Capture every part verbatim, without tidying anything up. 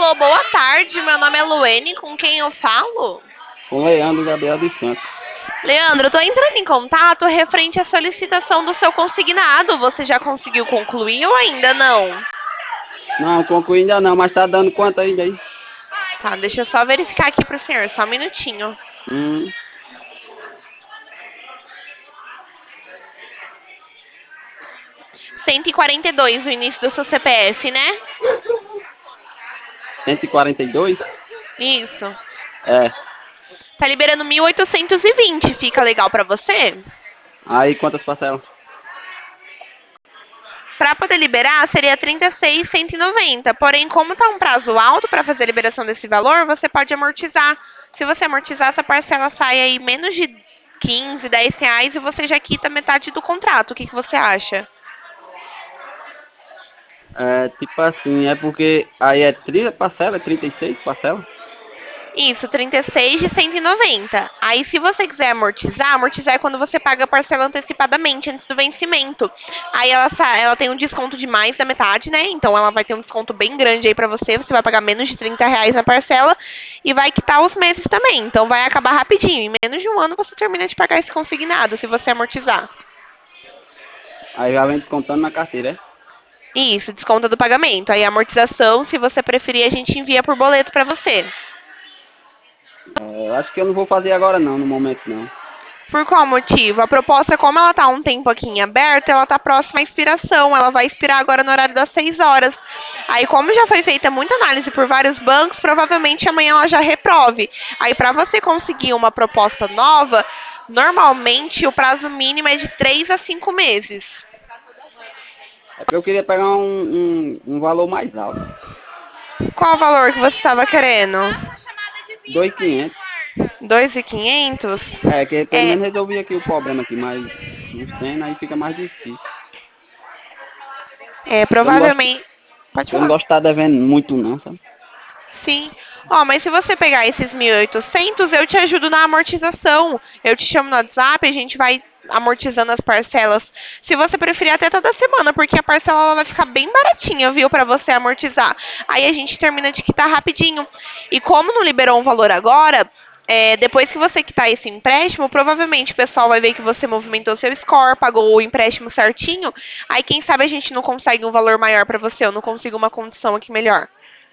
Alô, boa tarde. Meu nome é Luene. Com quem eu falo? Com Leandro Gabriel dos Santos. Leandro, eu tô entrando em contato referente à solicitação do seu consignado. Você já conseguiu concluir ou ainda não? Não, concluí ainda não, mas tá dando quanto ainda aí? Tá, deixa eu só verificar aqui pro senhor, só um minutinho. Hum, cento e quarenta e dois o início do seu C P F, né? cento e quarenta e dois? Isso. É. Tá liberando mil oitocentos e vinte. Fica legal pra você? Aí quantas parcelas? Para poder liberar, seria trinta e seis mil cento e noventa. Porém, como está um prazo alto para fazer a liberação desse valor, você pode amortizar. Se você amortizar, essa parcela sai aí menos de quinze, dez reais e você já quita metade do contrato. O que, que você acha? É, tipo assim, é porque aí é trinta parcelas, trinta e seis parcelas? Isso, trinta e seis de cento e noventa. Aí, se você quiser amortizar, amortizar é quando você paga a parcela antecipadamente, antes do vencimento. Aí, ela, sa- ela tem um desconto de mais da metade, né? Então, ela vai ter um desconto bem grande aí pra você. Você vai pagar menos de trinta reais na parcela e vai quitar os meses também. Então, vai acabar rapidinho. Em menos de um ano, você termina de pagar esse consignado, se você amortizar. Aí já vem descontando na carteira, é? Isso, desconta do pagamento. Aí, a amortização, se você preferir, a gente envia por boleto pra você. É, eu acho que eu não vou fazer agora não, no momento não. Por qual motivo? A proposta, como ela está um tempo aqui em aberto, ela está próxima à expiração. Ela vai expirar agora no horário das seis horas. Aí, como já foi feita muita análise por vários bancos, provavelmente amanhã ela já reprove. Aí, para você conseguir uma proposta nova, normalmente o prazo mínimo é de três a cinco meses. É porque eu queria pegar um, um, um valor mais alto. Qual o valor que você estava querendo? dois mil e quinhentos. dois mil e quinhentos? É, que pelo É, menos resolvi aqui o problema aqui, mas uns cem aí fica mais difícil. é Eu não gosto, provavelmente. Pode eu não falar. gosto de estar devendo muito não, sabe? Sim. Ó, mas se você pegar esses mil e oitocentos, eu te ajudo na amortização. Eu te chamo no WhatsApp, a gente vai amortizando as parcelas. Se você preferir, até toda semana, porque a parcela ela vai ficar bem baratinha, viu, pra você amortizar. Aí a gente termina de quitar rapidinho. E como não liberou um valor agora, é, depois que você quitar esse empréstimo, provavelmente o pessoal vai ver que você movimentou seu score, pagou o empréstimo certinho. Aí quem sabe a gente não consegue um valor maior pra você, eu não consigo uma condição aqui melhor.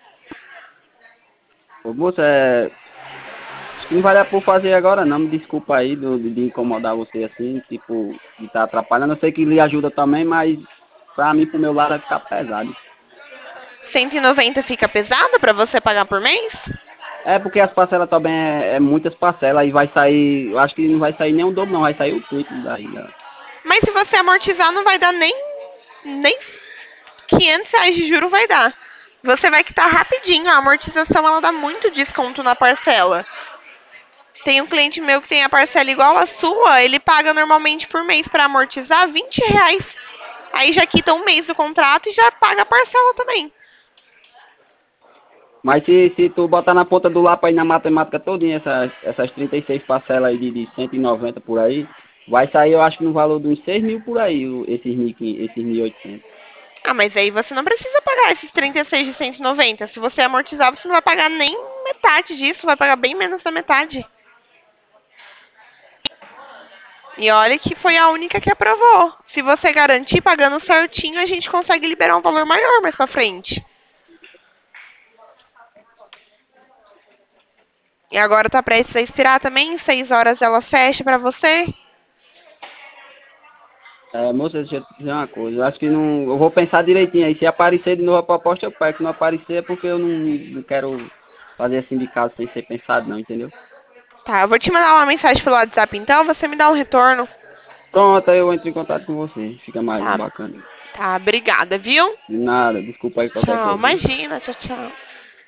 Ô, moça, é, acho que não vai dar por fazer agora não, me desculpa aí do, de incomodar você assim, tipo, de estar atrapalhando. Eu sei que lhe ajuda também, mas pra mim, pro meu lado, vai ficar pesado. cento e noventa fica pesado para você pagar por mês? É porque as parcelas também é, é muitas parcelas, aí vai sair, eu acho que não vai sair nem o dobro não, vai sair o triplo daí, ó. Mas se você amortizar, não vai dar nem, nem quinhentos reais de juro vai dar. Você vai quitar rapidinho. A amortização ela dá muito desconto na parcela. Tem um cliente meu que tem a parcela igual a sua, ele paga normalmente por mês para amortizar vinte reais. Aí já quita um mês do contrato e já paga a parcela também. Mas se, se tu botar na ponta do lápis aí na matemática todinha, essas, essas trinta e seis parcelas aí de, de cento e noventa por aí, vai sair eu acho que no valor de uns seis mil por aí, o- esses mil, esses mil e oitocentos. Ah, mas aí você não precisa pagar esses trinta e seis de cento e noventa. Se você amortizar, você não vai pagar nem metade disso, vai pagar bem menos da metade. E olha que foi a única que aprovou. Se você garantir pagando certinho, a gente consegue liberar um valor maior mais pra frente. E agora tá prestes a expirar também, em seis horas ela fecha pra você. É, moça, deixa eu te dizer uma coisa. Eu acho que não. Eu vou pensar direitinho aí. Se aparecer de novo a proposta, eu pego. Se não aparecer é porque eu não, não quero fazer assim de casa sem ser pensado, não, entendeu? Tá, eu vou te mandar uma mensagem pelo WhatsApp então, você me dá um retorno. Pronto, aí eu entro em contato com você. Fica mais Tá, bacana. tá, obrigada, viu? De nada, desculpa aí qualquer Tchau, coisa, viu? imagina, tchau, tchau.